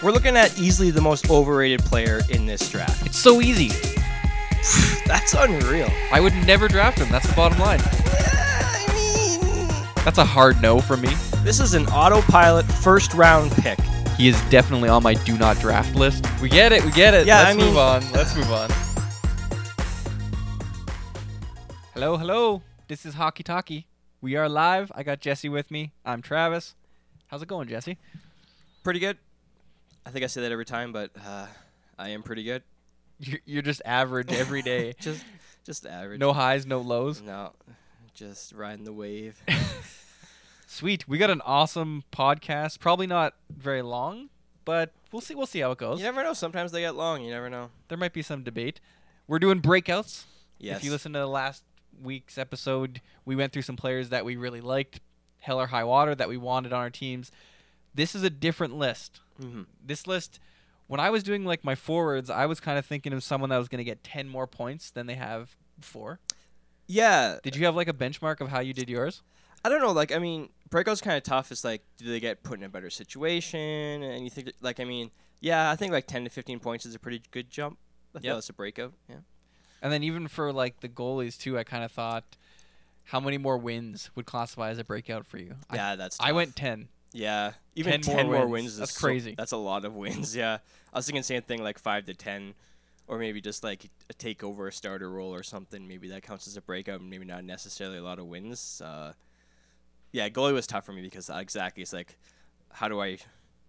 We're looking at easily the most overrated player in this draft. It's so easy. That's unreal. I would never draft him. That's the bottom line. I mean, That's a hard no from me. this is an autopilot first round pick. He is definitely on my do not draft list. We get it. Yeah, Let's move on. Hello. This is Hockey Talkie. We are live. I got Jesse with me. I'm Travis. How's it going, Jesse? Pretty good. I think I say that every time, but I am pretty good. You're just average every day. Just average. No highs, no lows. No, just riding the wave. Sweet. We got an awesome podcast. Probably not very long, but we'll see. We'll see how it goes. You never know. Sometimes they get long. You never know. There might be some debate. We're doing breakouts. Yes. If you listen to the last week's episode, we went through some players that we really liked, hell or high water, that we wanted on our teams. This is a different list. Mm-hmm. This list, when I was doing like my forwards, I was kind of thinking of someone that was going to get 10 more points than they have before. Yeah. Did you have like a benchmark of how you did yours? I don't know. Like, I mean, breakout's kind of tough. It's like, do they get put in a better situation? And you think, like, I mean, yeah, I think like 10 to 15 points is a pretty good jump. I feel that's a breakout. Yeah. And then even for like the goalies too, I kind of thought, how many more wins would classify as a breakout for you? Yeah, that's tough. I went 10. Yeah, even 10 more wins. That's is crazy. That's a lot of wins. Yeah, I was thinking same thing, like 5 to 10, or maybe just like a takeover, a starter role or something. Maybe that counts as a breakout, and maybe not necessarily a lot of wins. Yeah, goalie was tough for me because exactly, it's like, how do I?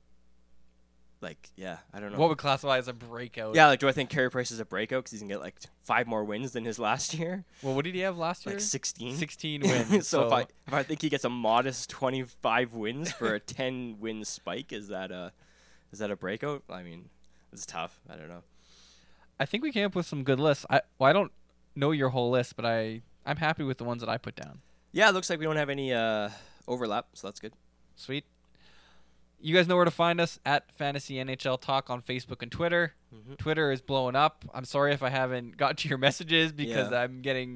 Like, yeah, I don't know. What would classify as a breakout? Yeah, like, do I think Carey Price is a breakout because he's gonna get like 5 more wins than his last year? Well, what did he have last year? Like 16. 16 wins. so if I think he gets a modest 25 wins for a 10 win spike, is that a breakout? I mean, it's tough. I don't know. I think we came up with some good lists. I don't know your whole list, but I'm happy with the ones that I put down. Yeah, it looks like we don't have any overlap, so that's good. Sweet. You guys know where to find us at Fantasy NHL Talk on Facebook and Twitter. Mm-hmm. Twitter is blowing up. I'm sorry if I haven't got to your messages because Yeah. I'm getting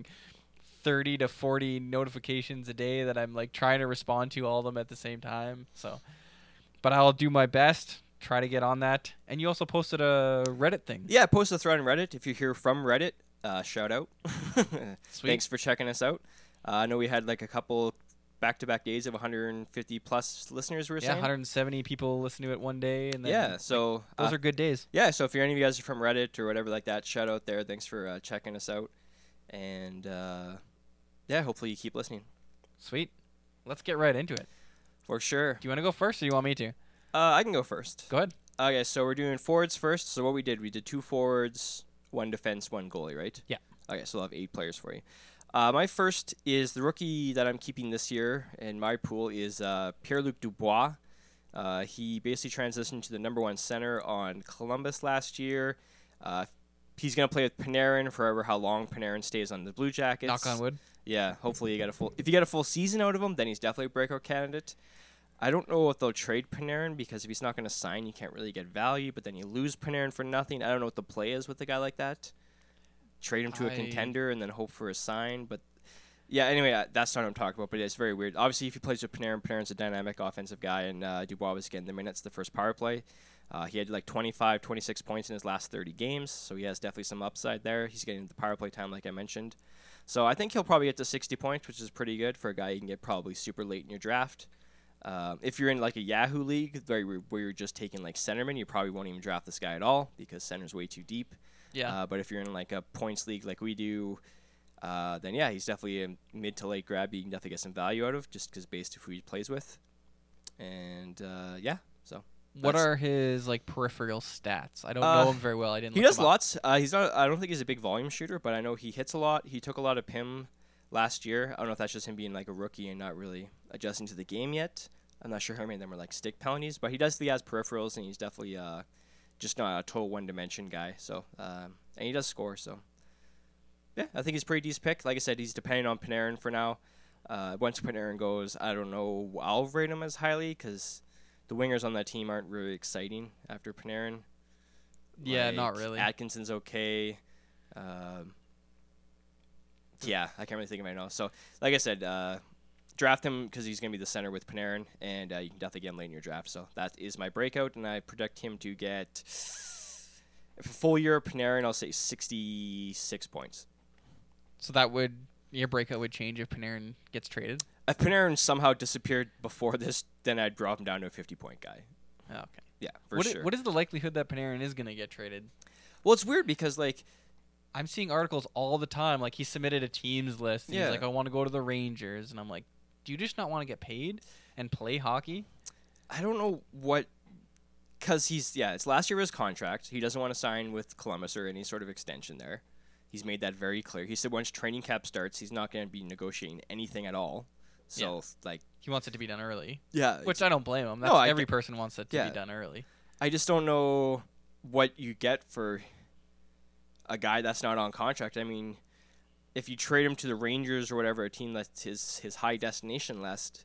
30 to 40 notifications a day that I'm like trying to respond to all of them at the same time. So, but I'll do my best, try to get on that. And you also posted a Reddit thing. Yeah, post a thread on Reddit. If you're here from Reddit, shout out. Sweet. Thanks for checking us out. I know we had like a couple back-to-back days of 150 plus listeners. Yeah, 170 people listen to it one day, and then Yeah, so those are good days. Yeah, so if any of you guys are from Reddit or whatever like that, shout out there. Thanks for checking us out, and yeah, hopefully you keep listening. Sweet. Let's get right into it. For sure. Do you want to go first, or do you want me to? I can go first. Go ahead. Okay, so we're doing forwards first. So what we did 2 forwards, 1 defense, 1 goalie, right? Yeah. Okay, so I'll have 8 players for you. My first is the rookie that I'm keeping this year in my pool is Pierre-Luc Dubois. He basically transitioned to the number 1 center on Columbus last year. He's going to play with Panarin forever, how long Panarin stays on the Blue Jackets. Knock on wood. Yeah, hopefully if you get a full season out of him, then he's definitely a breakout candidate. I don't know if they'll trade Panarin because if he's not going to sign, you can't really get value, but then you lose Panarin for nothing. I don't know what the play is with a guy like that. Trade him to a contender and then hope for a sign. But, yeah, anyway, that's not what I'm talking about, but it's very weird. Obviously, if he plays with Panarin, Panarin's a dynamic offensive guy, and Dubois was getting the minutes the first power play. He had like 25, 26 points in his last 30 games, so he has definitely some upside there. He's getting the power play time like I mentioned. So I think he'll probably get to 60 points, which is pretty good for a guy you can get probably super late in your draft. If you're in like a Yahoo league where you're just taking like centerman, you probably won't even draft this guy at all because center's way too deep. Yeah. But if you're in like a points league like we do, then yeah, he's definitely a mid to late grab. You can definitely get some value out of just because based on who he plays with. And yeah, so. What are his like peripheral stats? I don't know him very well. I didn't. He look does him up. lots. He's not. I don't think he's a big volume shooter, but I know he hits a lot. He took a lot of PIM last year. I don't know if that's just him being like a rookie and not really adjusting to the game yet. I'm not sure how many of them are like stick penalties, but he definitely has peripherals, and he's definitely just not a total one-dimension guy. So and he does score. So yeah, I think he's a pretty decent pick. Like I said, he's depending on Panarin for now. Once Panarin goes, I don't know. I'll rate him as highly because the wingers on that team aren't really exciting after Panarin. Yeah, not really. Atkinson's okay. Yeah, I can't really think of it right now. So, like I said, draft him because he's going to be the center with Panarin, and you can definitely get him late in your draft. So that is my breakout, and I predict him to get, if a full year of Panarin, I'll say 66 points. So your breakout would change if Panarin gets traded? If Panarin somehow disappeared before this, then I'd drop him down to a 50-point guy. Oh, okay. Yeah, for sure. What is the likelihood that Panarin is going to get traded? Well, it's weird because, like, I'm seeing articles all the time. Like, he submitted a teams list. And Yeah. He's like, I want to go to the Rangers. And I'm like, do you just not want to get paid and play hockey? I don't know what, because it's last year of his contract. He doesn't want to sign with Columbus or any sort of extension there. He's made that very clear. He said once training cap starts, he's not going to be negotiating anything at all. So, He wants it to be done early. Yeah. Which I don't blame him. No, Every person wants it to be done early. I just don't know what you get for a guy that's not on contract. I mean, if you trade him to the Rangers or whatever, a team that's his high destination list,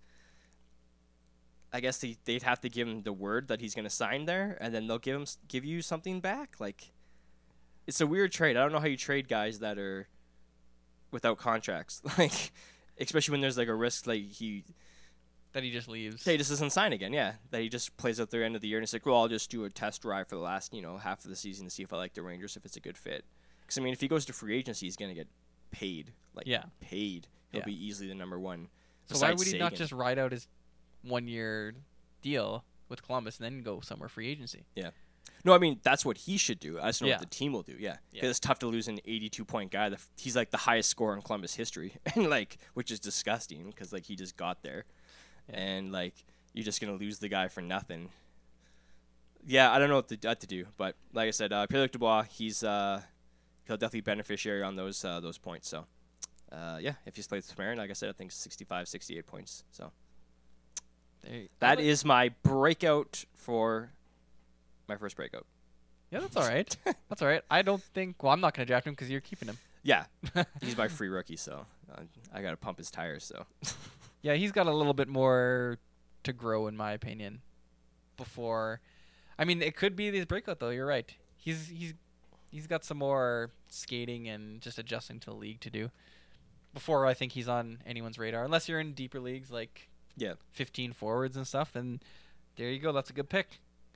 I guess they'd have to give him the word that he's going to sign there, and then they'll give you something back. Like, it's a weird trade. I don't know how you trade guys that are without contracts. Like, especially when there's like a risk like that he just leaves. He just doesn't sign again, yeah. That he just plays out the end of the year and it's like, well, I'll just do a test drive for the last, half of the season to see if I like the Rangers, if it's a good fit. Because, I mean, if he goes to free agency, he's going to get paid. Paid. He'll be easily the number one. So why would he not just ride out his 1-year deal with Columbus and then go somewhere free agency? Yeah. No, I mean, that's what he should do. I just don't know what the team will do, yeah. Yeah. Because it's tough to lose an 82-point guy. He's, like, the highest scorer in Columbus history, and which is disgusting because, he just got there. Yeah. And, you're just going to lose the guy for nothing. Yeah, I don't know what to do. But, like I said, Pierre-Luc Dubois, he'll definitely be beneficiary on those points. So, if he's played with Panarin, like I said, I think 65, 68 points. So, that is my breakout for my first breakout. Yeah, that's all right. That's all right. I don't think... Well, I'm not going to draft him because you're keeping him. Yeah. He's my free rookie, so I got to pump his tires. So. Yeah, he's got a little bit more to grow, in my opinion. Before... I mean, it could be his breakout, though. You're right. He's got some more skating and just adjusting to the league to do. Before I think he's on anyone's radar. Unless you're in deeper leagues, 15 forwards and stuff, then there you go. That's a good pick.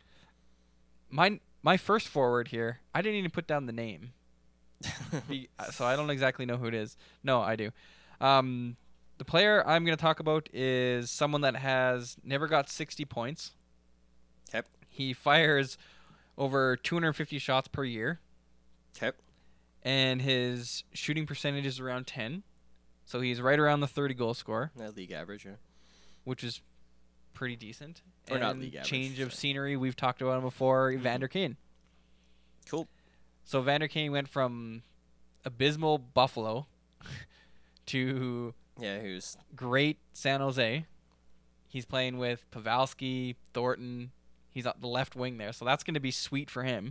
My first forward here, I didn't even put down the name. So I don't exactly know who it is. No, I do. The player I'm going to talk about is someone that has never got 60 points. Okay. He fires over 250 shots per year. Okay. And his shooting percentage is around 10. So he's right around the 30 goal scorer. League average, yeah. Which is pretty decent. Or not league average. Change of scenery, we've talked about him before, Evander Kane. Cool. So Evander Kane went from abysmal Buffalo to who's great San Jose. He's playing with Pavelski, Thornton. He's on the left wing there, so that's going to be sweet for him.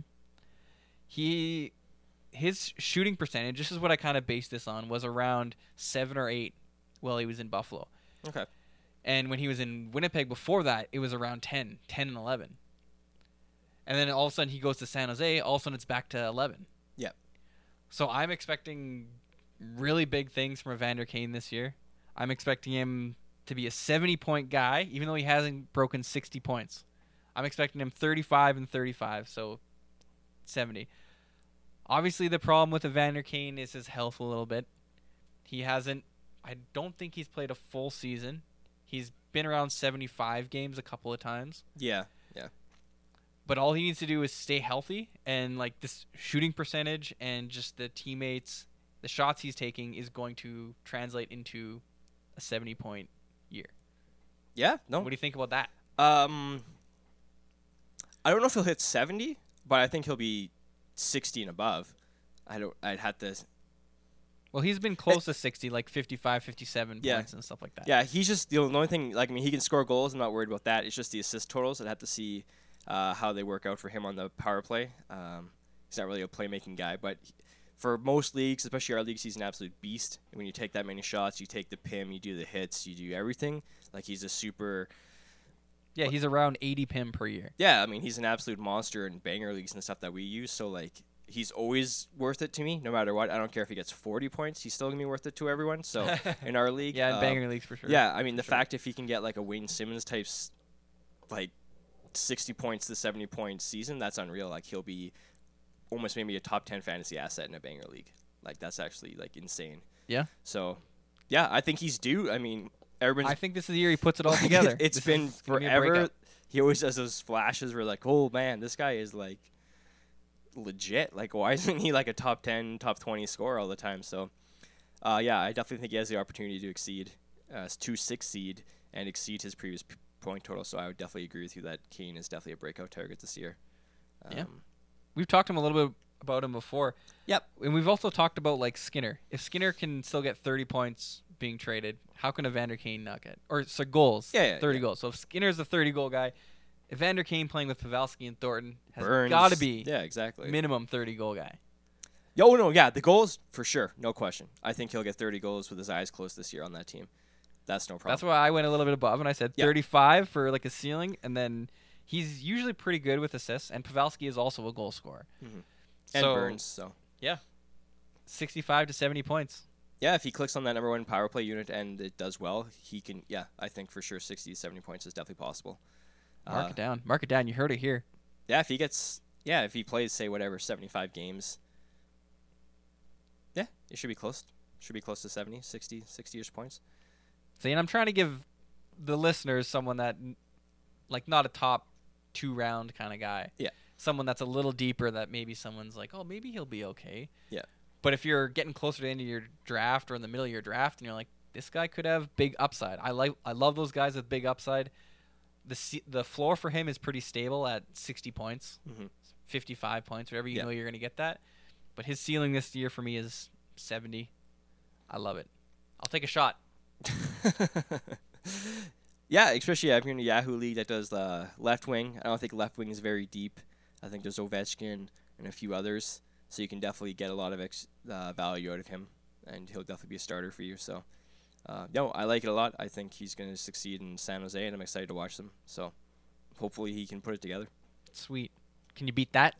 His shooting percentage, this is what I kind of based this on, was around 7 or 8 while he was in Buffalo. Okay. And when he was in Winnipeg before that, it was around 10 and 11. And then all of a sudden he goes to San Jose, all of a sudden it's back to 11. Yeah. So I'm expecting really big things from Evander Kane this year. I'm expecting him to be a 70-point guy, even though he hasn't broken 60 points. I'm expecting him 35 and 35, so 70. Obviously, the problem with Evander Kane is his health a little bit. I don't think he's played a full season. He's been around 75 games a couple of times. Yeah. But all he needs to do is stay healthy, and this shooting percentage and just the teammates, the shots he's taking is going to translate into a 70-point year. Yeah, no. What do you think about that? I don't know if he'll hit 70, but I think he'll be 60 and above. I'd have to... Well, he's been close to 60, 55, 57 points and stuff like that. Yeah, he's just the only thing. He can score goals. I'm not worried about that. It's just the assist totals. I'd have to see how they work out for him on the power play. He's not really a playmaking guy, but for most leagues, especially our leagues, he's an absolute beast. When you take that many shots, you take the PIM, you do the hits, you do everything. He's a super... Yeah, he's around 80 PIM per year. Yeah, he's an absolute monster in banger leagues and stuff that we use. So, he's always worth it to me, no matter what. I don't care if he gets 40 points. He's still going to be worth it to everyone. So in our league. Yeah, in banger leagues for sure. Yeah, I mean, the fact if he can get like a Wayne Simmons type, like 60 points to 70 points season, that's unreal. Like he'll be almost maybe a top 10 fantasy asset in a banger league. Like that's actually like insane. Yeah. So, yeah, I think he's due. I mean, everyone's. I think this is the year he puts it all together. It's been forever. He always does those flashes where like, oh man, this guy is like legit. Like, why isn't he like a top 10, top 20 scorer all the time? So, yeah, I definitely think he has the opportunity to exceed to succeed and exceed his previous point total. So I would definitely agree with you that Kane is definitely a breakout target this year. Yeah. We've talked to him a little bit about him before. Yep. And we've also talked about like Skinner. If Skinner can still get 30 points being traded, how can Evander Kane not get? Or so goals. Yeah, 30 goals. So if Skinner's the 30-goal guy, Evander Kane playing with Pavelski and Thornton has Burns. got to be exactly. minimum 30-goal guy. The goals for sure, no question. I think he'll get 30 goals with his eyes closed this year on that team. That's no problem. That's why I went a little bit above, and I said 35 for like a ceiling, and then he's usually pretty good with assists, and Pavelski is also a goal scorer. Mm-hmm. And Burns, so. Yeah. 65 to 70 points. Yeah, if he clicks on that number one power play unit and it does well, he can, I think for sure 60 to 70 points is definitely possible. Mark it down. Mark it down. You heard it here. Yeah, if he plays, say, 75 games, yeah, it should be close. Should be close to 70, 60-ish points. See, and I'm trying to give the listeners someone that, like, not a top 2-round kind of guy. Yeah. Someone that's a little deeper that maybe someone's like, oh, maybe he'll be okay. Yeah. But if you're getting closer to the end of your draft or in the middle of your draft and you're like, this guy could have big upside. I love those guys with big upside. The floor for him is pretty stable at 60 points, 55 points, whatever you know you're going to get that. But his ceiling this year for me is 70. I love it. I'll take a shot. Yeah, especially if you're in a Yahoo league that does left wing. I don't think left wing is very deep. I think there's Ovechkin and a few others. So you can definitely get a lot of value out of him, and he'll definitely be a starter for you. So, no, I like it a lot. I think he's going to succeed in San Jose, and I'm excited to watch them. So, hopefully he can put it together. Sweet. Can you beat that?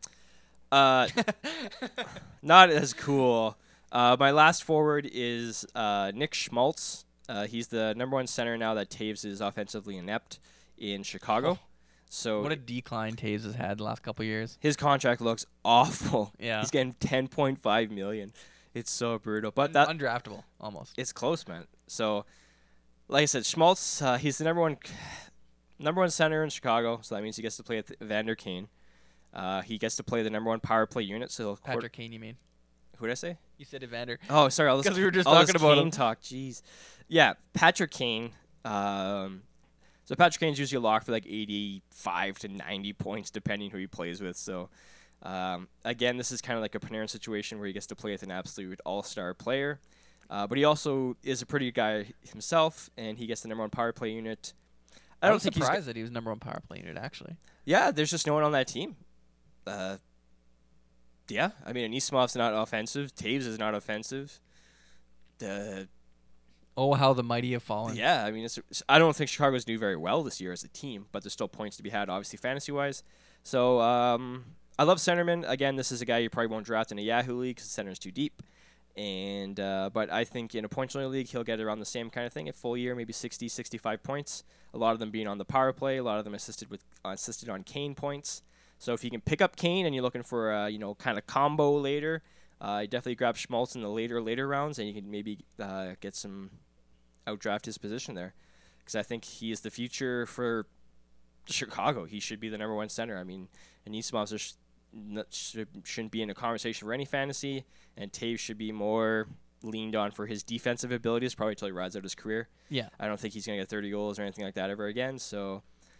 Not as cool. My last forward is Nick Schmaltz. He's the number one center now that Taves is offensively inept in Chicago. So what a decline Taves has had the last couple of years. His contract looks awful. Yeah. He's getting $10.5 million. It's so brutal. But undraftable, almost. It's close, man. So, like I said, Schmaltz, he's the number one center in Chicago, so that means he gets to play with Evander Kane. He gets to play the number one power play unit. So Patrick Kane, you mean? Who did I say? You said Evander. Oh, sorry. Because we were just talking about Kane him. talk. Jeez. Yeah, Patrick Kane. So Patrick Kane's usually a lock for like 85 to 90 points, depending who he plays with. So, again, this is kind of like a Panarin situation where he gets to play with an absolute all-star player. But he also is a pretty good guy himself, and he gets the number one power play unit. I was surprised that he was number one power play unit, actually. Yeah, there's just no one on that team. Yeah, I mean, Anissimov's not offensive. Taves is not offensive. Oh, how the mighty have fallen. Yeah, I mean, I don't think Chicago's doing very well this year as a team, but there's still points to be had, obviously, fantasy-wise. So, I love centerman. Again, this is a guy you probably won't draft in a Yahoo league because the center's too deep. And but I think in a points-only league, he'll get around the same kind of thing. A full year, maybe 60, 65 points. A lot of them being on the power play. A lot of them assisted on Kane points. So if you can pick up Kane and you're looking for a kind of combo later, you definitely grab Schmaltz in the later rounds, and you can maybe get some outdraft his position there, because I think he is the future for Chicago. He should be the number one center. I mean, Anisimov shouldn't be in a conversation for any fantasy, and Taves should be more leaned on for his defensive abilities probably until he rides out his career. Yeah. I don't think he's going to get 30 goals or anything like that ever again, so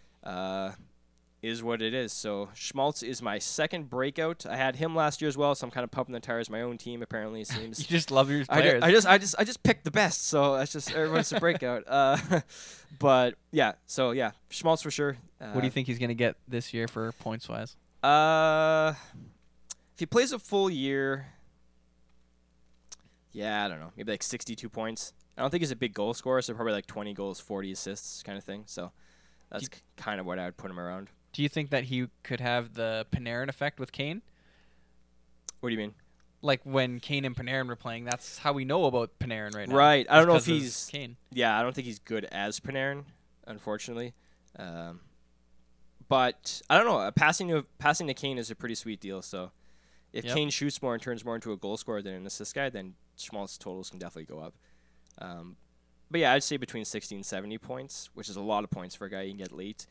is what it is. So Schmaltz is my second breakout. I had him last year as well, so I'm kind of pumping the tires. My own team, apparently, it seems. You just love your players. I just picked the best, so that's just everyone's a breakout. But yeah, so yeah, Schmaltz for sure. What do you think he's going to get this year for points wise? If he plays a full year, yeah, I don't know, maybe like 62 points. I don't think he's a big goal scorer, so probably like 20 goals, 40 assists kind of thing. So that's kind of what I would put him around. Do you think that he could have the Panarin effect with Kane? What do you mean? Like when Kane and Panarin were playing, that's how we know about Panarin right now. Right. I don't know if because of he's Kane. Yeah, I don't think he's good as Panarin, unfortunately. But I don't know. Passing to Kane is a pretty sweet deal. So if Yep. Kane shoots more and turns more into a goal scorer than an assist guy, then Schmaltz totals can definitely go up. But yeah, I'd say between 60 and 70 points, which is a lot of points for a guy you can get late.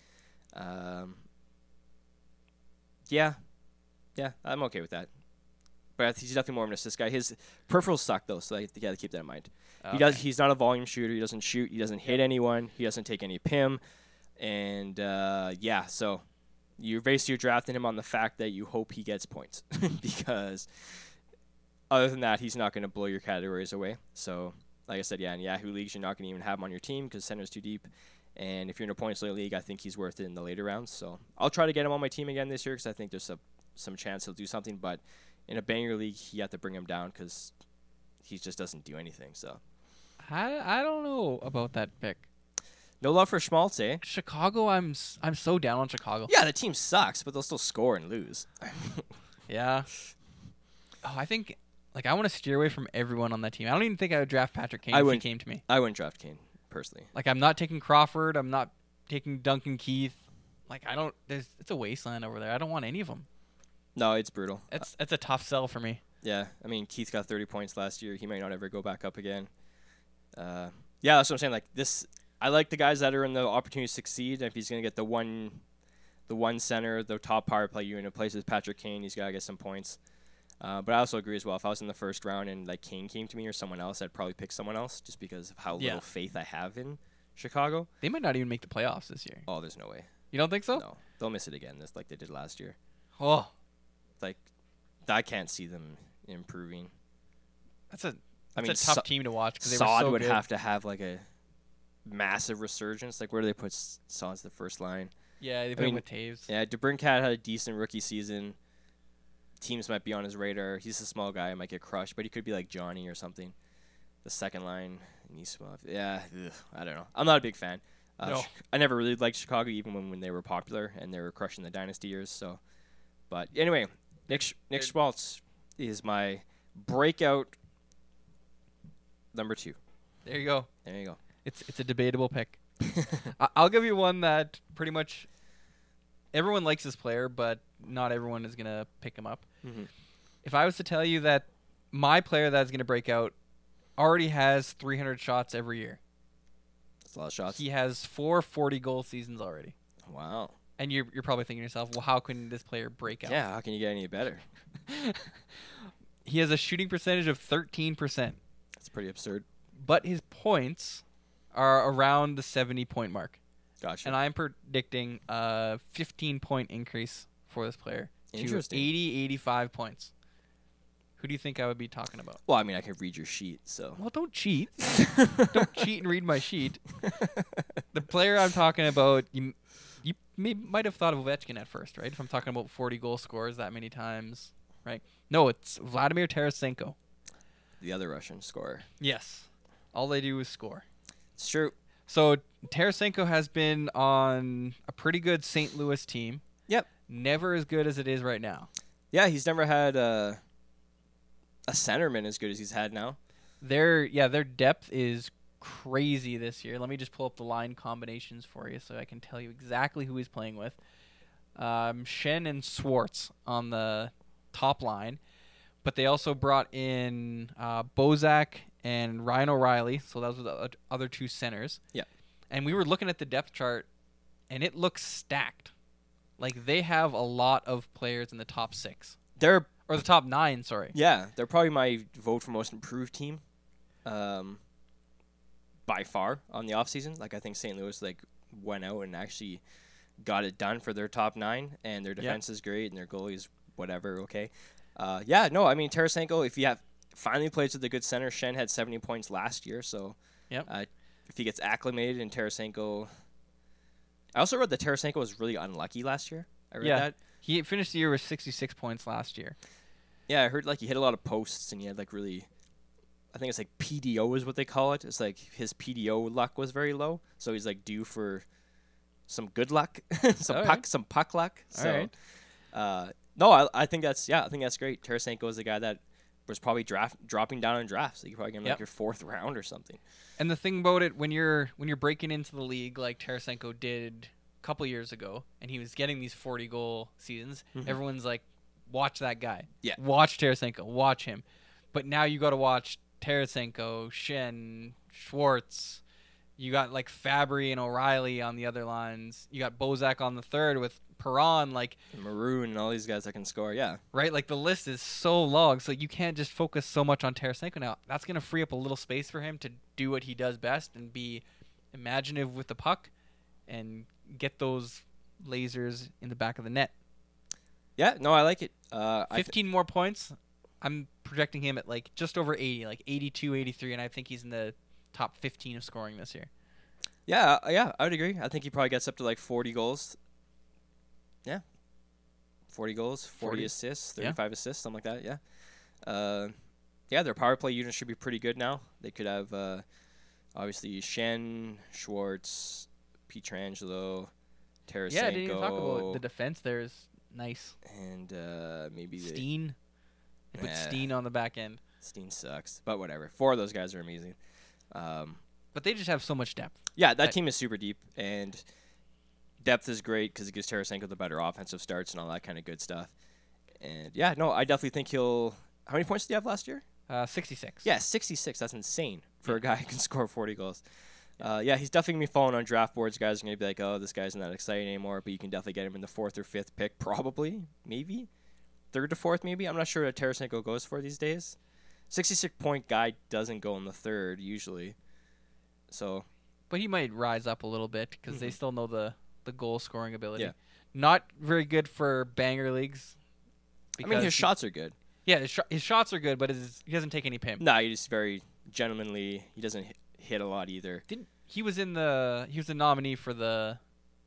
Yeah, I'm okay with that. But he's definitely more of an assist guy. His peripherals suck though, so you got to keep that in mind. Okay. He's not a volume shooter. He doesn't shoot. He doesn't hit anyone. He doesn't take any PIM. And so you're basically drafting him on the fact that you hope he gets points because other than that, he's not going to blow your categories away. So, like I said, in Yahoo leagues, you're not going to even have him on your team because center's too deep. And if you're in a points league, I think he's worth it in the later rounds. So I'll try to get him on my team again this year because I think there's some chance he'll do something. But in a banger league, you have to bring him down because he just doesn't do anything. So I don't know about that pick. no love for Schmaltz, eh? Chicago, I'm so down on Chicago. Yeah, the team sucks, but they'll still score and lose. Yeah. Oh, I think I want to steer away from everyone on that team. I don't even think I would draft Patrick Kane if he came to me. I wouldn't draft Kane personally. I'm not taking Crawford. I'm not taking Duncan Keith. It's a wasteland over there. I don't want any of them. No, it's brutal. It's a tough sell for me. Yeah, I mean Keith got 30 points last year. He might not ever go back up again. Yeah, that's what I'm saying. Like this, I like the guys that are in the opportunity to succeed. If he's gonna get the one center, the top power play unit places Patrick Kane, he's gotta get some points. But I also agree as well. If I was in the first round and like Kane came to me or someone else, I'd probably pick someone else just because of how little faith I have in Chicago. They might not even make the playoffs this year. Oh, there's no way. You don't think so? No, they'll miss it again, just like they did last year. Oh, Like, I can't see them improving. that's a tough team to watch because they were Saad so would good. have to have like a massive resurgence. Like, where do they put Saad as the first line? Yeah, they put him with Taves. Yeah, DeBrincat had a decent rookie season. Teams might be on his radar. He's a small guy, might get crushed, but he could be like Johnny or something. The second line, Nisma. Yeah, I don't know. I'm not a big fan. No. I never really liked Chicago, even when they were popular and they were crushing the dynasty years. So, but anyway, Nick Schmaltz is my breakout number 2. There you go. There you go. It's a debatable pick. I'll give you one that pretty much everyone likes this player, but not everyone is gonna pick him up. Mm-hmm. If I was to tell you that my player that's gonna break out already has 300 shots every year, That's a lot of shots. he has 4 40-goal seasons already. Wow. And you're probably thinking to yourself, well, how can this player break out? Yeah, how can you get any better? He has a shooting percentage of 13%, That's pretty absurd. but his points are around the 70-point mark. Gotcha. And I'm predicting a 15-point increase for this player to Interesting. 85 points. Who do you think I would be talking about? Well, I mean, I can read your sheet, so. Well, don't cheat. Don't cheat and read my sheet. The player I'm talking about, you might have thought of Ovechkin at first, right? If I'm talking about 40 goal scorers that many times, right? No, it's Vladimir Tarasenko. The other Russian scorer. Yes. All they do is score. It's true. So Tarasenko has been on a pretty good St. Louis team. Yep. Never as good as it is right now. Yeah, he's never had a centerman as good as he's had now. Their depth is crazy this year. Let me just pull up the line combinations for you so I can tell you exactly who he's playing with. Shen and Swartz on the top line, but they also brought in Bozak and Ryan O'Reilly, so those were the other 2 centers. Yeah. And we were looking at the depth chart, and it looks stacked. Like, they have a lot of players in the top 6. They're Or the top 9, sorry. Yeah, they're probably my vote for most improved team, by far on the offseason. Like I think St. Louis went out and actually got it done for their top 9, and their defense is great, and their goalie's whatever. Okay, I mean Tarasenko. If you have finally plays with a good center, Shen had 70 points last year, so if he gets acclimated and Tarasenko, I also read that Tarasenko was really unlucky last year. I read that. He finished the year with 66 points last year. Yeah, I heard he hit a lot of posts and he had really, I think it's PDO is what they call it. It's his PDO luck was very low, so he's due for some good luck, some puck luck. So, No, I think that's great. Tarasenko is the guy that was probably dropping down in drafts. So you could probably get him like your 4th round or something. And the thing about it, when you're breaking into the league like Tarasenko did a couple years ago, and he was getting these 40-goal seasons, everyone's like, watch that guy. Yeah. Watch Tarasenko. Watch him. But now you got to watch Tarasenko, Shen, Schwartz. You got like Fabry and O'Reilly on the other lines. You got Bozak on the third with Perron, like Maroon and all these guys that can score. Yeah. right. Like the list is so long, so you can't just focus so much on Tarasenko now. That's gonna free up a little space for him to do what he does best and be imaginative with the puck and get those lasers in the back of the net. Yeah. No, I like it. 15 more points. I'm projecting him at like just over 80, like 82, 83, and I think he's in the top 15 of scoring this year. Yeah, I would agree. I think he probably gets up to like 40 goals. Yeah. 40 goals, 40 assists, 35 assists, something like that, yeah. Yeah, their power play unit should be pretty good now. They could have, obviously, Shen, Schwartz, Pietrangelo, Tarasenko. Yeah, I didn't even talk about the defense there is nice. And maybe Steen. They put Steen on the back end. Steen sucks, but whatever. 4 of those guys are amazing. But they just have so much depth. Yeah, that team is super deep, and depth is great because it gives Tarasenko the better offensive starts and all that kind of good stuff. And yeah, no, I definitely think he'll. How many points did he have last year? 66. Yeah, 66. That's insane for a guy who can score 40 goals. Yeah, he's definitely going to be falling on draft boards. Guys are going to be like, oh, this guy's not exciting anymore, but you can definitely get him in the 4th or 5th pick, probably, maybe. 3rd to 4th, maybe. I'm not sure what Tarasenko goes for these days. 66-point guy doesn't go in the 3rd, usually. So. But he might rise up a little bit because they still know the goal-scoring ability. Yeah. Not very good for banger leagues. I mean, his shots are good. Yeah, his shots are good, but he doesn't take any pimp. No, he's just very gentlemanly. He doesn't hit a lot either. He was the nominee for the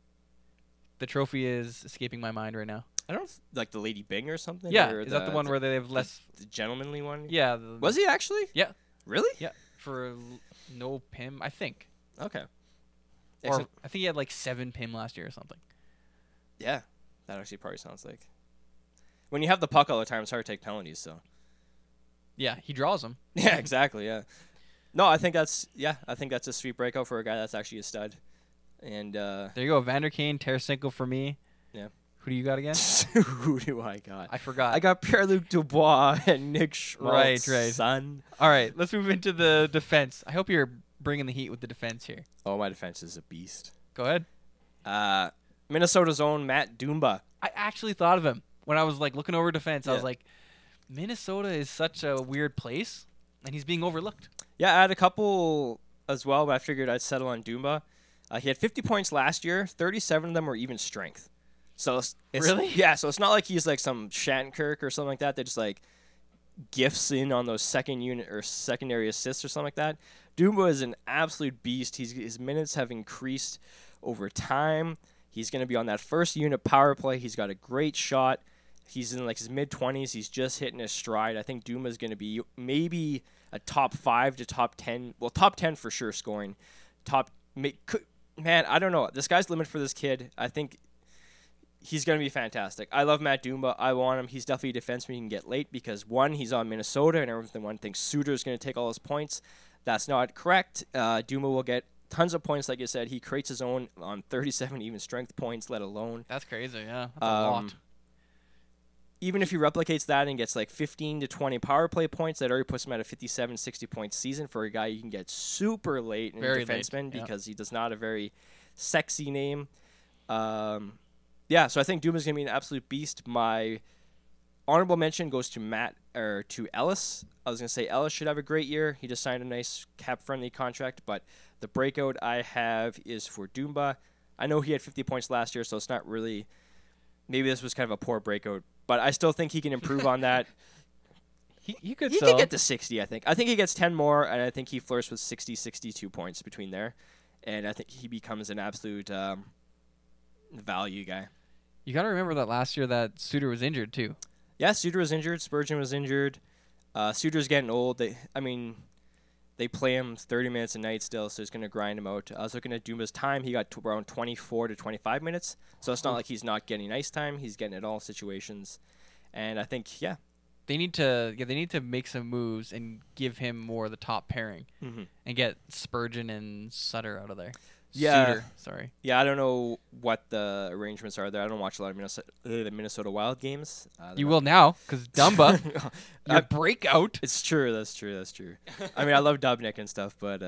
trophy is escaping my mind right now. I don't like the Lady Bing or something. Yeah, or is that the one where they have less? The gentlemanly one. Yeah. Was he actually? Yeah. Really? Yeah. For no pim, I think. Okay. Or I think he had like 7 pim last year or something. Yeah, that actually probably sounds like. When you have the puck all the time, it's hard to take penalties. So. Yeah, he draws them. Yeah, exactly. Yeah. No, I think that's a sweet breakout for a guy that's actually a stud. And there you go, Vander Kane, Tarasenko for me. Yeah. Who do you got again? Who do I got? I forgot. I got Pierre-Luc Dubois and Nick Schmaltz. Right. Son. All right, let's move into the defense. I hope you're bringing the heat with the defense here. Oh, my defense is a beast. Go ahead. Minnesota's own Matt Dumba. I actually thought of him when I was like looking over defense. Yeah. I was like, Minnesota is such a weird place, and he's being overlooked. Yeah, I had a couple as well, but I figured I'd settle on Dumba. He had 50 points last year. 37 of them were even strength. So it's really? Yeah, so it's not like he's like some Shattenkirk or something like that. They just like gifts in on those second unit or secondary assists or something like that. Dumba is an absolute beast. His minutes have increased over time. He's going to be on that first unit power play. He's got a great shot. He's in like his mid-20s. He's just hitting his stride. I think Dumba is going to be maybe a top 5 to top 10. Well, top 10 for sure scoring. Man, I don't know. The sky's the limit for this kid. I think he's going to be fantastic. I love Matt Dumba. I want him. He's definitely a defenseman he can get late because, one, he's on Minnesota, and everyone thinks Suter is going to take all his points. That's not correct. Dumba will get tons of points, like I said. He creates his own on 37 even strength points, let alone. That's crazy, yeah. That's a lot. Even if he replicates that and gets like 15 to 20 power play points, that already puts him at a 57, 60-point season for a guy you can get super late in Very defenseman late, yeah. because he does not have a very sexy name. Yeah, so I think Duma's going to be an absolute beast. My honorable mention goes to Ellis. I was going to say Ellis should have a great year. He just signed a nice cap-friendly contract, but the breakout I have is for Dumba. I know he had 50 points last year, so it's not really – maybe this was kind of a poor breakout, but I still think he can improve on that. He could He can get to 60, I think. I think he gets 10 more, and I think he flirts with 60, 62 points between there. And I think he becomes an absolute value guy. You got to remember that last year that Suter was injured, too. Yeah, Suter was injured. Spurgeon was injured. Suter's getting old. They play him 30 minutes a night still, so it's going to grind him out. I was looking at Dumba's time. He got around 24 to 25 minutes, so it's not like he's not getting ice time. He's getting it all situations. And I think, yeah. They need to make some moves and give him more of the top pairing Mm-hmm. and get Spurgeon and Sutter out of there. Yeah. Suter, sorry. Yeah, I don't know what the arrangements are there. I don't watch a lot of the Minnesota Wild games. You will now, because Dumba, your breakout. It's true. That's true. I mean, I love Dubnyk and stuff, but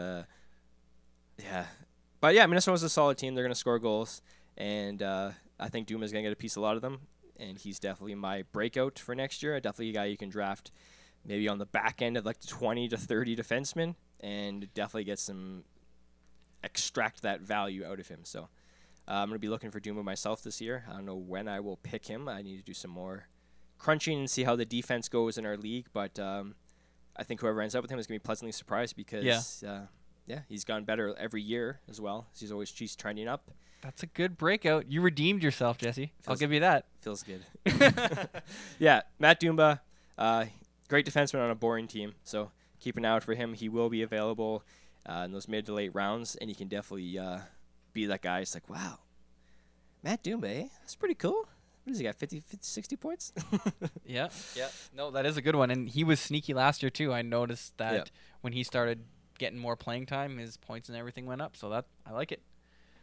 yeah. But yeah, Minnesota's a solid team. They're going to score goals, and I think Duma's going to get a piece of a lot of them, and he's definitely my breakout for next year. Definitely a guy you can draft maybe on the back end of like the 20 to 30 defensemen, and definitely get some extract that value out of him. So I'm going to be looking for Duma myself this year. I don't know when I will pick him. I need to do some more crunching and see how the defense goes in our league, but I think whoever ends up with him is going to be pleasantly surprised because he's gotten better every year as well. He's always trending up. That's a good breakout. You redeemed yourself, Jesse. I'll give you that. Feels good. Yeah, Matt Dumba, great defenseman on a boring team, so keep an eye out for him. He will be available in those mid to late rounds, and he can definitely be that guy. It's like, wow, Matt Dumba, that's pretty cool. What does he got, 50 60 points? Yeah. No, that is a good one. And he was sneaky last year, too. I noticed that when he started getting more playing time, his points and everything went up. So I like it.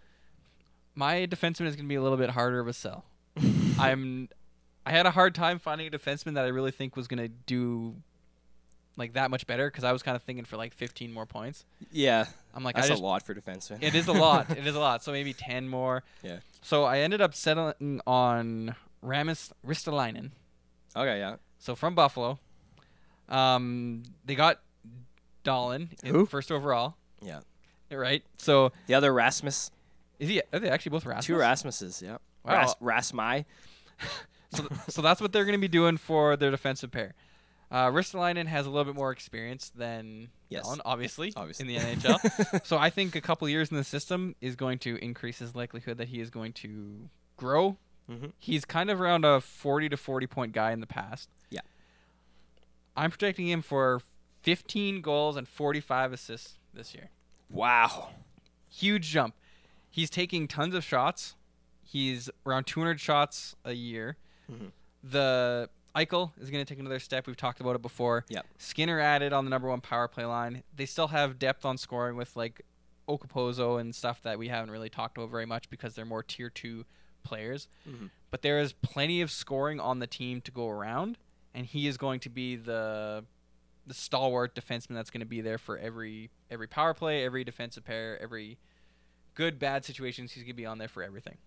My defenseman is going to be a little bit harder of a sell. I had a hard time finding a defenseman that I really think was going to do like that much better because I was kind of thinking for like 15 more points. Yeah. I'm like, that's a lot for defenseman. It is a lot. It is a lot. So maybe 10 more. Yeah. So I ended up settling on Ramis Ristolainen. Okay, yeah. So from Buffalo. They got Dahlin in first overall. Yeah. Right. So the other Rasmus. Are they actually both Rasmus? Two Rasmuses, yeah. Wow. Rasmi. So that's what they're going to be doing for their defensive pair. Ristolainen has a little bit more experience than Dahlin, obviously, in the NHL. So I think a couple years in the system is going to increase his likelihood that he is going to grow. Mm-hmm. He's kind of around a 40 to 40 point guy in the past. Yeah. I'm projecting him for 15 goals and 45 assists this year. Wow. Huge jump. He's taking tons of shots. He's around 200 shots a year. Mm-hmm. The Eichel is going to take another step. We've talked about it before. Yep. Skinner added on the number one power play line. They still have depth on scoring with like Okapozo and stuff that we haven't really talked about very much because they're more tier 2 players. Mm-hmm. But there is plenty of scoring on the team to go around, and he is going to be the stalwart defenseman that's going to be there for every power play, every defensive pair, every good, bad situations. He's going to be on there for everything.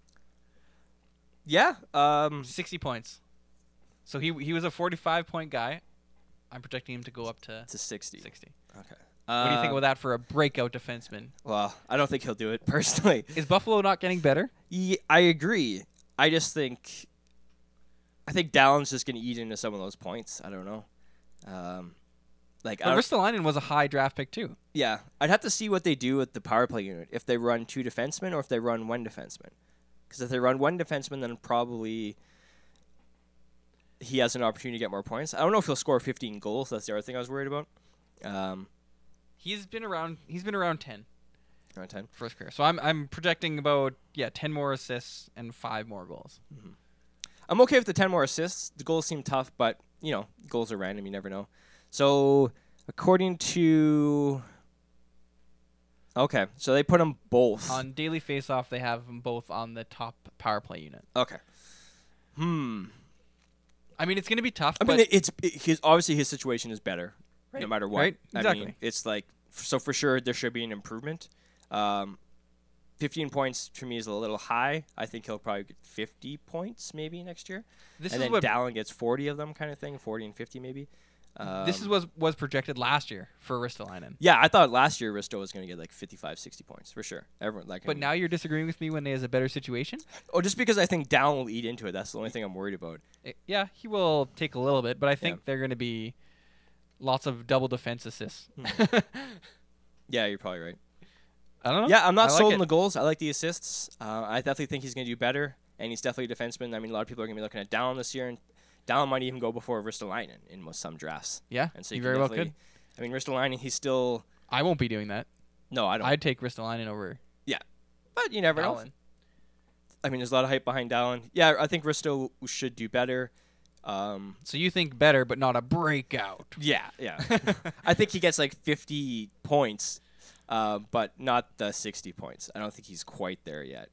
Yeah. 60 points. So he was a 45-point guy. I'm projecting him to go up to 60. 60. Okay. What do you think about that for a breakout defenseman? Well, I don't think he'll do it personally. Is Buffalo not getting better? Yeah, I agree. I think Dallin's just going to eat into some of those points. I don't know. But Ristolainen was a high draft pick too. Yeah, I'd have to see what they do with the power play unit. If they run 2 defensemen or if they run 1 defenseman. Because if they run 1 defenseman, then probably he has an opportunity to get more points. I don't know if he'll score 15 goals. That's the other thing I was worried about. He's been around 10. Around 10 for his career. So I'm projecting about 10 more assists and 5 more goals. Mm-hmm. I'm okay with the 10 more assists. The goals seem tough, but goals are random. You never know. So according to so they put them both on daily faceoff. They have them both on the top power play unit. Okay. I mean, it's going to be tough. I mean, obviously his situation is better, right, no matter what. Right? Exactly. I mean, it's like so for sure there should be an improvement. 15 points for me is a little high. I think he'll probably get 50 points maybe next year. Dallin gets 40 of them, kind of thing, 40 and 50 maybe. This is what was projected last year for Ristolainen. Yeah, I thought last year Risto was going to get like 55, 60 points for sure. But now you're disagreeing with me when he has a better situation? Oh, just because I think Dallin will eat into it. That's the only thing I'm worried about. Yeah, he will take a little bit, but I think they're going to be lots of double defense assists. Yeah, you're probably right. I don't know. Yeah, I'm not sold on the goals. I like the assists. I definitely think he's going to do better, and he's definitely a defenseman. I mean, a lot of people are going to be looking at Dallin this year, and Dallin might even go before Ristolainen in some drafts. Yeah, and so he very well could. I mean, Ristolainen, he's still... I won't be doing that. No, I don't. I'd take Ristolainen over... Yeah, but you never know. Dallin. I mean, there's a lot of hype behind Dallin. Yeah, I think Risto should do better. So you think better, but not a breakout. Yeah. I think he gets like 50 points, but not the 60 points. I don't think he's quite there yet.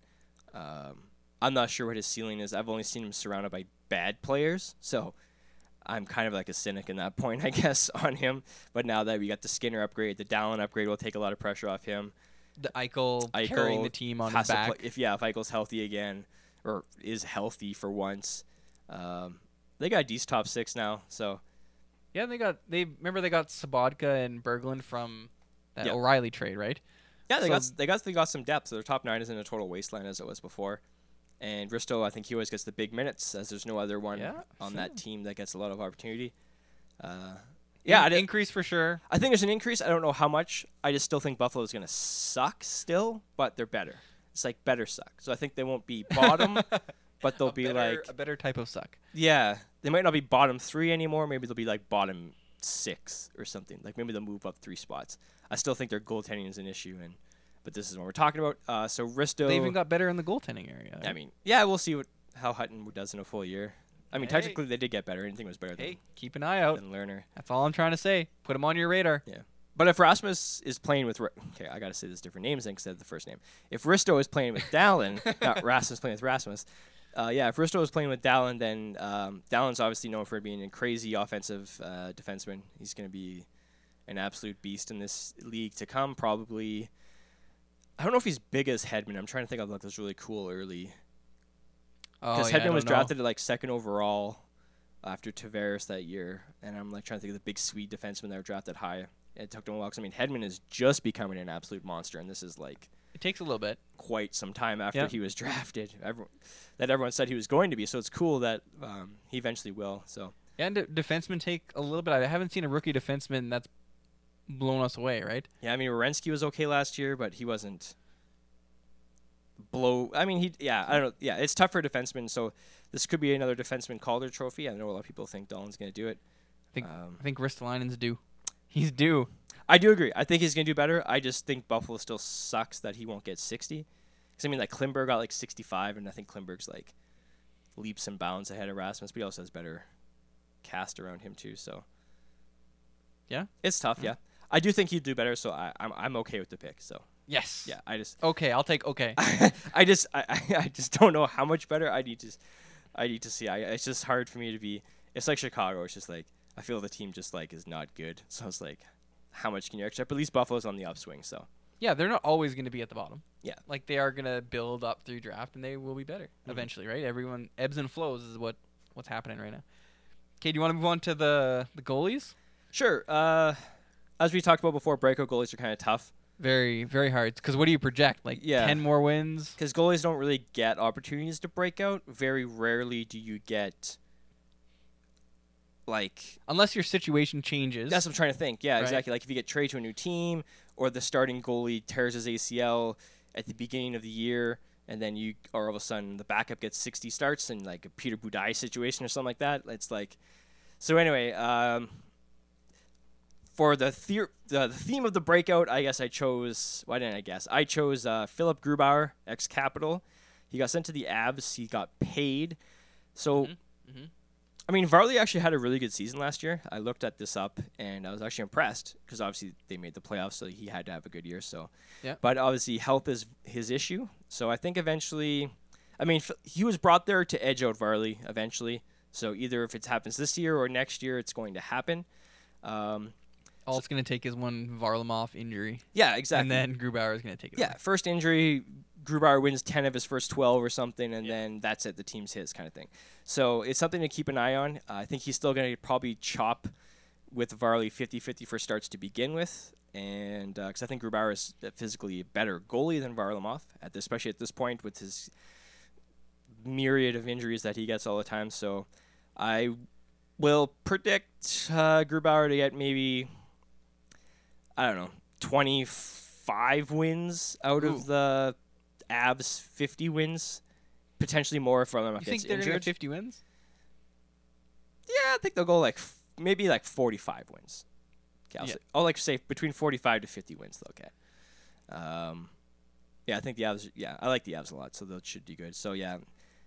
I'm not sure what his ceiling is. I've only seen him surrounded by bad players, so I'm kind of like a cynic in that point, I guess, on him. But now that we got the Skinner upgrade, the Dallin upgrade will take a lot of pressure off him. The Eichel carrying the team on his back. If Eichel's healthy again, or is healthy for once, they got D's top 6 now. So yeah, they got Sabatka and Berglund from that O'Reilly trade, right? Yeah, they got some depth. So their top 9 isn't a total wasteland as it was before. And Risto, I think he always gets the big minutes, as there's no other one on that team that gets a lot of opportunity. Increase for sure. I think there's an increase. I don't know how much. I just still think Buffalo's going to suck still, but they're better. It's like better suck. So I think they won't be bottom, but they'll be like a better type of suck. Yeah, they might not be bottom 3 anymore. Maybe they'll be like bottom 6 or something. Like maybe they'll move up 3 spots. I still think their goaltending is an issue, but this is what we're talking about. So Risto, they even got better in the goaltending area. I mean, yeah, we'll see how Hutton does in a full year. I mean, technically they did get better. Anything was better keep an eye out. Than Lerner. That's all I'm trying to say. Put him on your radar. Yeah. But if Rasmus is playing with... Okay, I got to say this different names instead of the first name. If Risto is playing with Dallin, not Rasmus playing with Rasmus, if Risto is playing with Dallin, then Dallin's obviously known for being a crazy offensive defenseman. He's going to be an absolute beast in this league to come, probably... I don't know if he's big as Hedman. I'm trying to think of like those really cool early... Because Hedman was drafted at like 2nd overall after Tavares that year, and I'm like trying to think of the big Swede defensemen that were drafted high. It took them a while. 'Cause, I mean, Hedman is just becoming an absolute monster, and this is like it takes a little bit, quite some time after he was drafted. Everyone said he was going to be, so it's cool that he eventually will. So and defensemen take a little bit. I haven't seen a rookie defenseman that's blown us away, right? Yeah, I mean, Werenski was okay last year, but he wasn't. I don't know. Yeah, it's tough for a defenseman, so this could be another defenseman Calder trophy. I know a lot of people think Dahlin's going to do it. I think Ristolainen's due. He's due. I do agree. I think he's going to do better. I just think Buffalo still sucks that he won't get 60. Because, I mean, like, Klimberg got, like, 65, and I think Klimberg's, like, leaps and bounds ahead of Rasmus, but he also has better cast around him, too, so. Yeah? It's tough, yeah. I do think he'd do better, so I'm okay with the pick, so. Yes. Yeah, I just... Okay, I'll take okay. I just don't know how much better. I need to see. It's just hard for me to be... It's like Chicago. It's just like, I feel the team just, like, is not good. So it's like, how much can you extract? But at least Buffalo's on the upswing, so. Yeah, they're not always going to be at the bottom. Yeah. Like, they are going to build up through draft, and they will be better eventually, right? Everyone ebbs and flows is what's happening right now. Okay, do you want to move on to the goalies? Sure. As we talked about before, breakout goalies are kind of tough. Very, very hard. Because what do you project? Like 10 more wins? Because goalies don't really get opportunities to break out. Very rarely do you get, like... Unless your situation changes. That's what I'm trying to think. Yeah, right. Exactly. Like if you get traded to a new team, or the starting goalie tears his ACL at the beginning of the year, and then all of a sudden the backup gets 60 starts in like a Peter Budaj situation or something like that. It's like... So anyway... For the theme of the breakout, I guess I chose... Why didn't I guess? I chose Philip Grubauer, ex-Capital. He got sent to the Avs. He got paid. So, I mean, Varley actually had a really good season last year. I looked at this up, and I was actually impressed because obviously they made the playoffs, so he had to have a good year. So, yeah. But obviously health is his issue. So I think eventually... I mean, he was brought there to edge out Varley eventually. So either if it happens this year or next year, it's going to happen. All it's going to take is one Varlamov injury. Yeah, exactly. And then Grubauer is going to take it away. First injury, Grubauer wins 10 of his first 12 or something, and then that's it. The team's his kind of thing. So it's something to keep an eye on. I think he's still going to probably chop with Varley 50-50 for starts to begin with, and because I think Grubauer is physically a better goalie than Varlamov, especially at this point with his myriad of injuries that he gets all the time. So I will predict Grubauer to get maybe... I don't know, 25 wins out of the Avs 50 wins. Potentially more if Varlamov gets injured. You think they're going to get 50 wins? Yeah, I think they'll go maybe 45 wins. Okay, I'll say between 45 to 50 wins they'll get. I think the Avs, I like the Avs a lot, so they should do good. So, yeah,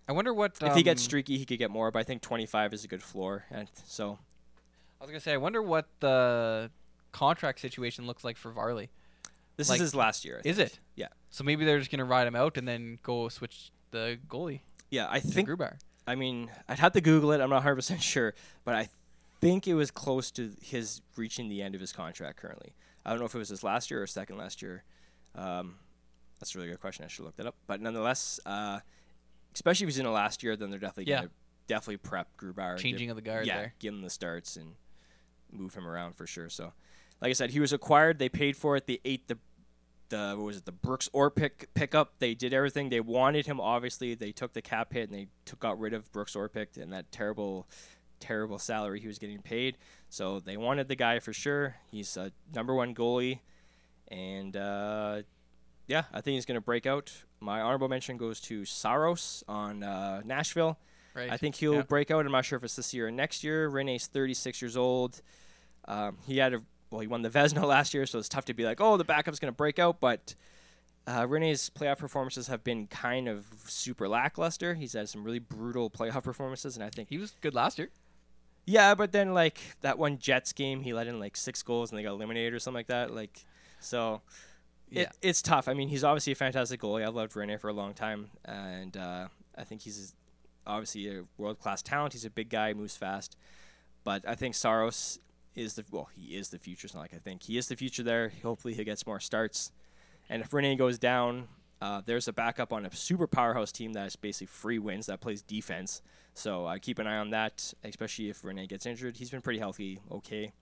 I wonder what If he gets streaky, he could get more, but I think 25 is a good floor. And so I was gonna say, I wonder what the contract situation looks like for Varley. this Like, is his last year. I Is think. it? Yeah. So maybe they're just gonna ride him out and then go switch the goalie Yeah, I to think. Grubauer. I mean, I'd have to Google it. I'm not 100% sure, but I think it was close to his reaching the end of his contract currently. I don't know if it was his last year or second last year. That's a really good question. I should look that up. But nonetheless, especially if he's in the last year, then they're definitely going to prep Grubauer. Changing of the guard there. Give him the starts and move him around for sure. So, like I said, he was acquired. They paid for it. They ate the what was it? The Brooks Orpik pickup. They did everything. They wanted him. Obviously, they took the cap hit and they got rid of Brooks Orpik and that terrible salary he was getting paid. So they wanted the guy for sure. He's a number one goalie, and yeah, I think he's going to break out. My honorable mention goes to Saros on Nashville. Right. I think he'll break out. I'm not sure if it's this year or next year. Rene's 36 years old. He won the Vezina last year, so it's tough to be like, oh, the backup's going to break out. But Rene's playoff performances have been kind of super lackluster. He's had some really brutal playoff performances, and I think He was good last year. yeah, but then like that one Jets game, he let in like 6 goals and they got eliminated or something like that. Like, so it's tough. I mean, he's obviously a fantastic goalie. I've loved Rene for a long time, and I think he's obviously a world-class talent. He's a big guy, moves fast, but I think Saros is he is the future. It's not like I think he is the future there. Hopefully, he gets more starts, and if Rene goes down, there's a backup on a super powerhouse team that's basically free wins that plays defense. So keep an eye on that, especially if Rene gets injured. He's been pretty healthy, okay.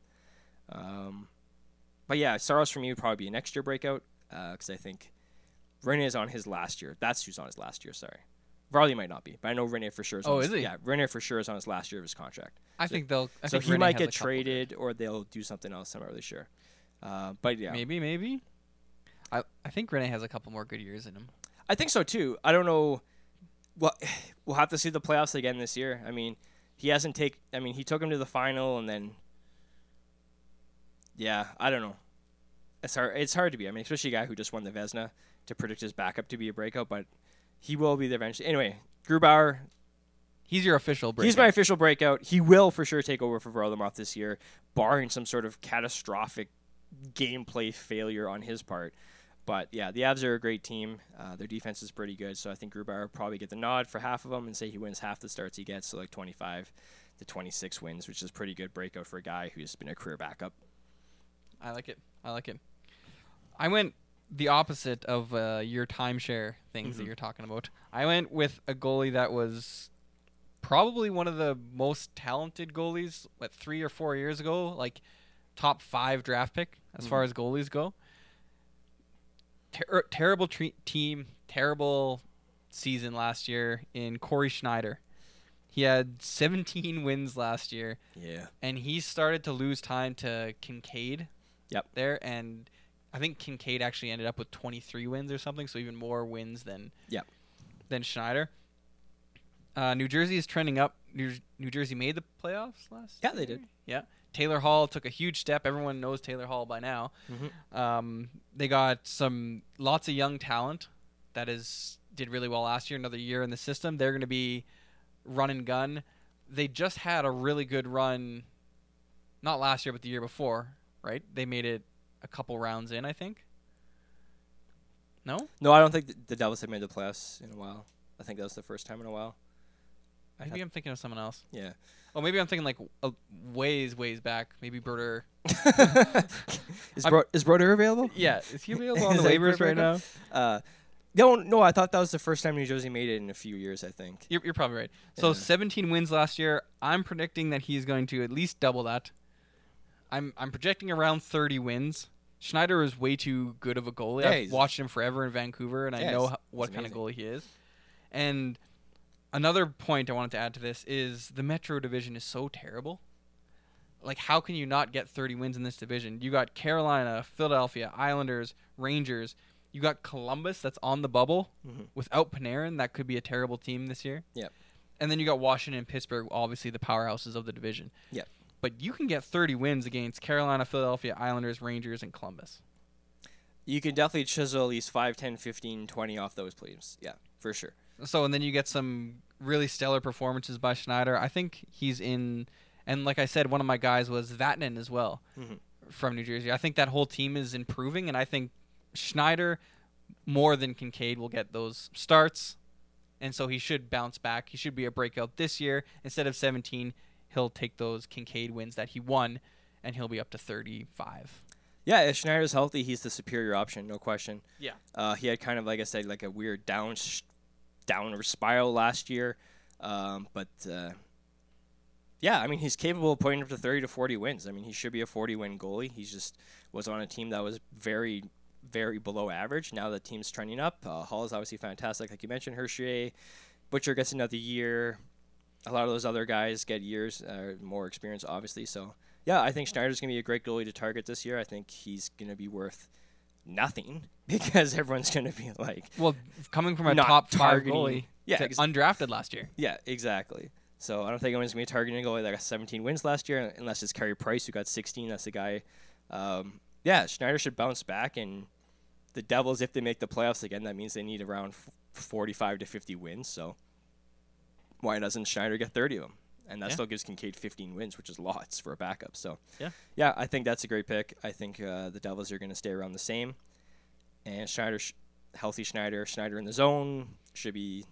But yeah, Saros for me would probably be a next year breakout because I think Rene is on his last year. That's who's on his last year, sorry. Varley might not be, but I know Rene for sure is on is he? Yeah, Rene for sure is on his last year of his contract. I think he Rene might get traded or they'll do something else. I'm not really sure. But yeah. Maybe. I think Rene has a couple more good years in him. I think so too. I don't know. Well, we'll have to see the playoffs again this year. I mean, he took him to the final and then yeah, I don't know. It's hard to be. I mean, especially a guy who just won the Vezina to predict his backup to be a breakout, but he will be there eventually. Anyway, Grubauer. He's your official breakout. He's my official breakout. He will for sure take over for Varlamov this year, barring some sort of catastrophic gameplay failure on his part. But yeah, the Avs are a great team. Their defense is pretty good, so I think Grubauer will probably get the nod for half of them and say he wins half the starts he gets, so like 25 to 26 wins, which is pretty good breakout for a guy who's been a career backup. I like it. I went the opposite of your timeshare things that you're talking about. I went with a goalie that was probably one of the most talented goalies, 3 or 4 years ago, like top 5 draft pick as far as goalies go. Terrible team, terrible season last year in Corey Schneider. He had 17 wins last year. Yeah. And he started to lose time to Kincaid. Yep. There, and I think Kincaid actually ended up with 23 wins or something, so even more wins than Schneider. New Jersey is trending up. New Jersey made the playoffs last year? Yeah, they did. Yeah. Taylor Hall took a huge step. Everyone knows Taylor Hall by now. They got lots of young talent that did really well last year. Another year in the system. They're going to be run and gun. They just had a really good run, not last year, but the year before, right? They made it a couple rounds in, I think. No? No, I don't think the Devils have made the playoffs in a while. I think that was the first time in a while. Maybe I'm thinking of someone else. Yeah. Oh, maybe I'm thinking like ways back. Maybe Broder. Is Broder available? Yeah. Is he available on the waivers right now? No, I thought that was the first time New Jersey made it in a few years, I think. You're probably right. So 17 wins last year. I'm predicting that he's going to at least double that. I'm projecting around 30 wins. Schneider is way too good of a goalie. Yeah, I've watched him forever in Vancouver, and I know what kind of goalie he is. And another point I wanted to add to this is the Metro division is so terrible. Like, how can you not get 30 wins in this division? You got Carolina, Philadelphia, Islanders, Rangers. You got Columbus that's on the bubble without Panarin. That could be a terrible team this year. Yep. And then you got Washington and Pittsburgh, obviously the powerhouses of the division. You can definitely chisel at least 5, 10, 15, 20 off those teams. Yeah, for sure. So, and then you get some really stellar performances by Schneider. I think he's in, and like I said, one of my guys was Vatanen as well from New Jersey. I think that whole team is improving, and I think Schneider, more than Kincaid, will get those starts, and so he should bounce back. He should be a breakout this year. Instead of 17, he'll take those Kincaid wins that he won, and he'll be up to 35. Yeah, if Schneider's healthy, he's the superior option, no question. Yeah. He had kind of, like I said, like a weird downward spiral last year. But yeah, I mean, he's capable of putting up to 30 to 40 wins. I mean, he should be a 40-win goalie. He just was on a team that was very, very below average. Now the team's trending up. Hall is obviously fantastic. Like you mentioned, Hershey, Butcher gets another year. A lot of those other guys get years, more experience, obviously. So, yeah, I think Schneider's going to be a great goalie to target this year. I think he's going to be worth nothing because everyone's going to be like, well, coming from a not top 5 targeting- goalie, Yeah, to undrafted last year. yeah, exactly. So I don't think anyone's going to be targeting a goalie that got 17 wins last year unless it's Carey Price who got 16. That's the guy. Yeah, Schneider should bounce back. And the Devils, if they make the playoffs again, that means they need around 45 to 50 wins. So why doesn't Schneider get 30 of them? And that still gives Kincaid 15 wins, which is lots for a backup. So, yeah, I think that's a great pick. I think the Devils are going to stay around the same. And Schneider, healthy Schneider in the zone should be,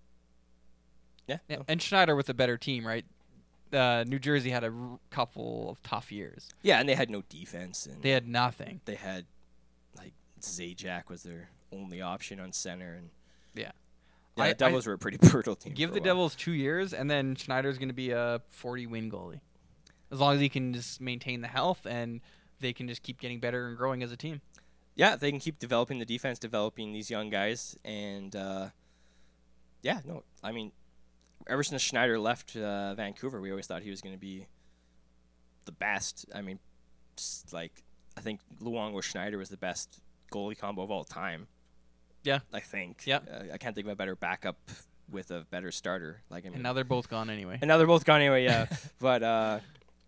yeah. And Schneider with a better team, right? New Jersey had a couple of tough years. Yeah, and they had no defense. And They had nothing. they had, like, Zajac was their only option on center. And Yeah. the Devils were a pretty brutal team. Give for the a while. Devils 2 years, and then Schneider's going to be a 40-win goalie. As long as he can just maintain the health, and they can just keep getting better and growing as a team. Yeah, if they can keep developing the defense, developing these young guys, and yeah, no, I mean, ever since Schneider left Vancouver, we always thought he was going to be the best. I mean, like, I think Luongo Schneider was the best goalie combo of all time. Yeah. I think. Yeah. I can't think of a better backup with a better starter. Like, I mean, And now they're both gone anyway. and now they're both gone anyway, yeah. But,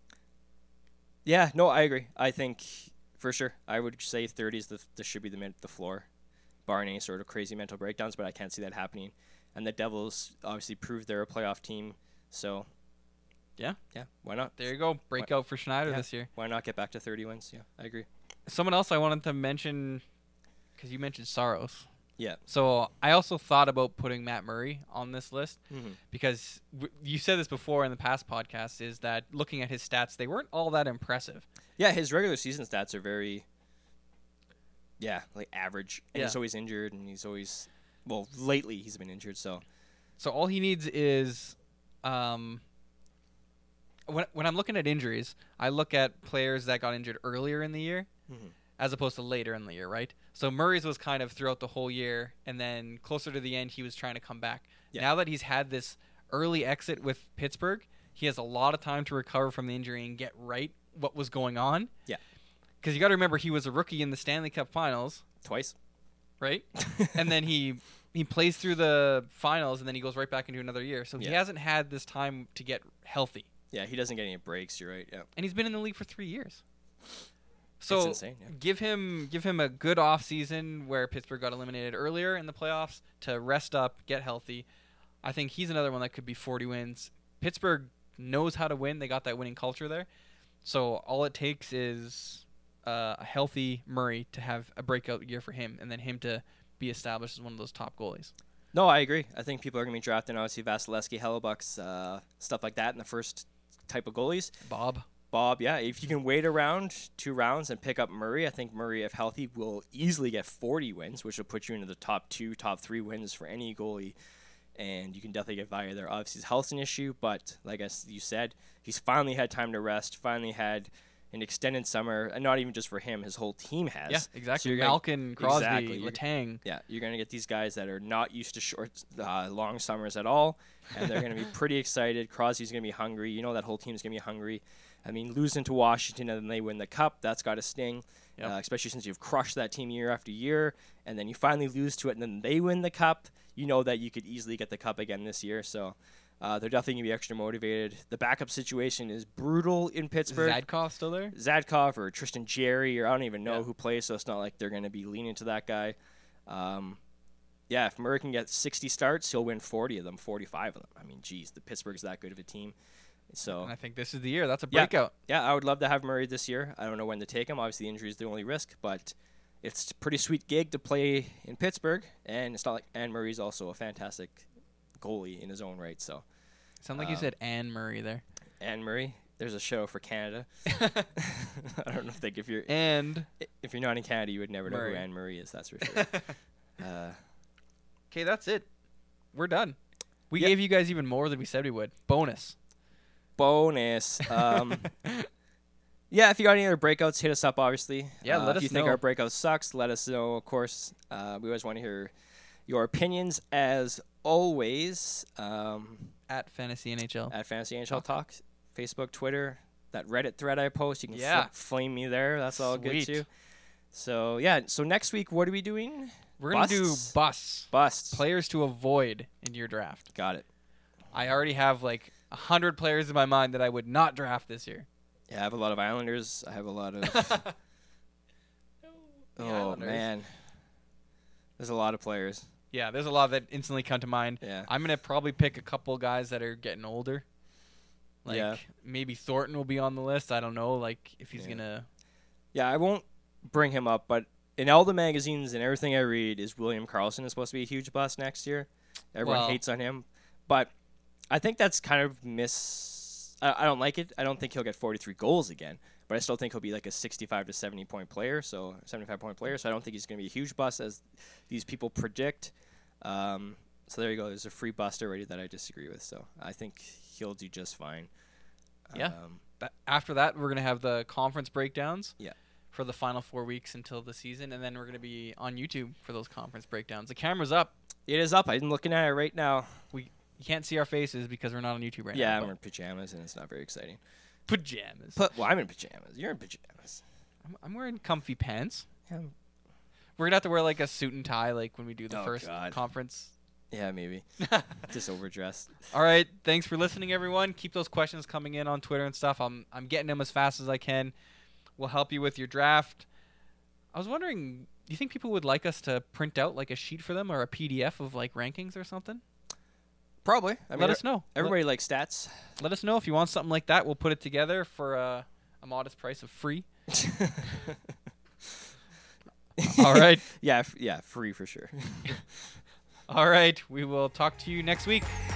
yeah, no, I agree. I think, for sure, I would say 30 is the should be the floor, barring any sort of crazy mental breakdowns, but I can't see that happening. And the Devils obviously proved they're a playoff team, so Yeah. why not? There you go. Breakout for Schneider Yeah. this year. Why not get back to 30 wins? Yeah, I agree. Someone else I wanted to mention, because you mentioned Saros. Yeah. So I also thought about putting Matt Murray on this list Mm-hmm. because you said this before in the past podcast, is that looking at his stats, they weren't all that impressive. Yeah, his regular season stats are very, like average. And he's always injured, and he's always, well, lately he's been injured, so. So all he needs is, when I'm looking at injuries, I look at players that got injured earlier in the year as opposed to later in the year, right? So Murray's was kind of throughout the whole year, and then closer to the end, he was trying to come back. Yeah. Now that he's had this early exit with Pittsburgh, he has a lot of time to recover from the injury and get right what was going on. Yeah. Because you got to remember, he was a rookie in the Stanley Cup Finals, Twice. right? And then he plays through the finals, and then he goes right back into another year. So he Yeah. hasn't had this time to get healthy. Yeah, he doesn't get any breaks, you're right, yeah. And he's been in the league for 3 years. It's So insane, yeah. give him a good off season where Pittsburgh got eliminated earlier in the playoffs to rest up, get healthy. I think he's another one that could be 40 wins. Pittsburgh knows how to win. They got that winning culture there. So all it takes is a healthy Murray to have a breakout year for him, and then him to be established as one of those top goalies. No, I agree. I think people are going to be drafting, obviously, Vasilevsky, Hellebucks, stuff like that in the first type of goalies. Bob, yeah. If you can wait around 2 rounds and pick up Murray, I think Murray, if healthy, will easily get 40 wins, which will put you into the top 2, top 3 wins for any goalie. And you can definitely get value there. Obviously, his health's an issue, but like you said, he's finally had time to rest, finally had an extended summer, and not even just for him, his whole team has. Yeah, exactly. So you're gonna- Malkin, Crosby, Exactly. Letang. Yeah, you're going to get these guys that are not used to short, long summers at all, and they're going to be pretty excited. Crosby's going to be hungry. You know that whole team's going to be hungry. I mean, losing to Washington and then they win the Cup, that's got to sting, Yep. especially since you've crushed that team year after year, and then you finally lose to it and then they win the Cup. You know that you could easily get the Cup again this year. So They're definitely going to be extra motivated. The backup situation is brutal in Pittsburgh. Zadkov still there? Zadkov or Tristan Jerry, or I don't even know Yeah. who plays, so it's not like they're going to be leaning to that guy. Yeah, if Murray can get 60 starts, he'll win 40 of them, 45 of them. I mean, geez, the Pittsburgh's that good of a team. So And I think this is the year. That's a Yeah. breakout. yeah, I would love to have Murray this year. I don't know when to take him. Obviously, the injury is the only risk, but it's a pretty sweet gig to play in Pittsburgh, and it's not like and Murray's also a fantastic goalie in his own right. So, Sound like you said Anne Murray there. Anne Murray, there's a show for Canada. I don't know if you're And if you're not in Canada, you would never know Murray. who Anne Murray is. That's for sure. okay, that's it. We're done. We Yep. gave you guys even more than we said we would. Bonus. Bonus. Yeah, if you got any other breakouts, hit us up, obviously. Yeah, let If us you think know. our breakout sucks, let us know, of course. We always want to hear your opinions, as always, At Fantasy NHL. at Fantasy NHL Talk, Facebook, Twitter, that Reddit thread I post. You can Yeah. flame me there. That's all good, Sweet. too. So, yeah. So, next week, what are we doing? We're going to do Busts? busts. Busts. Players to avoid in your draft. Got it. I already have like 100 players in my mind that I would not draft this year. Yeah, I have a lot of Islanders. I have a lot of... The oh, Islanders. man. There's a lot of players. Yeah, there's a lot that instantly come to mind. Yeah. I'm going to probably pick a couple guys that are getting older. Like Yeah. maybe Thornton will be on the list. I don't know like if he's Yeah. going to Yeah, I won't bring him up, but in all the magazines and everything I read is William Karlsson is supposed to be a huge bust next year. Everyone Well- hates on him, but I think that's kind of I don't like it. I don't think he'll get 43 goals again, but I still think he'll be like a 65 to 70 point player, so 75 point player. So I don't think he's going to be a huge bust as these people predict. So there you go. There's a free bust already that I disagree with. So I think he'll do just fine. Yeah. After that, we're going to have the conference breakdowns. Yeah. For the final 4 weeks until the season, and then we're going to be on YouTube for those conference breakdowns. The camera's up. It is up. I'm looking at it right now. You can't see our faces because we're not on YouTube right Yeah, now. I'm but wearing pajamas, and it's not very exciting. pajamas. Well, I'm in pajamas. You're in pajamas. I'm wearing comfy pants. Yeah, We're going to have to wear like a suit and tie like when we do the Oh, first God. conference. yeah, maybe. Just overdressed. All right, thanks for listening, everyone. Keep those questions coming in on Twitter and stuff. I'm getting them as fast as I can. We'll help you with your draft. I was wondering, do you think people would like us to print out like a sheet for them or a PDF of like rankings or something? Probably. I mean, Let us know. Everybody likes stats. Let us know if you want something like that. We'll put it together for a modest price of free. All right. Yeah, free for sure. All right. We will talk to you next week.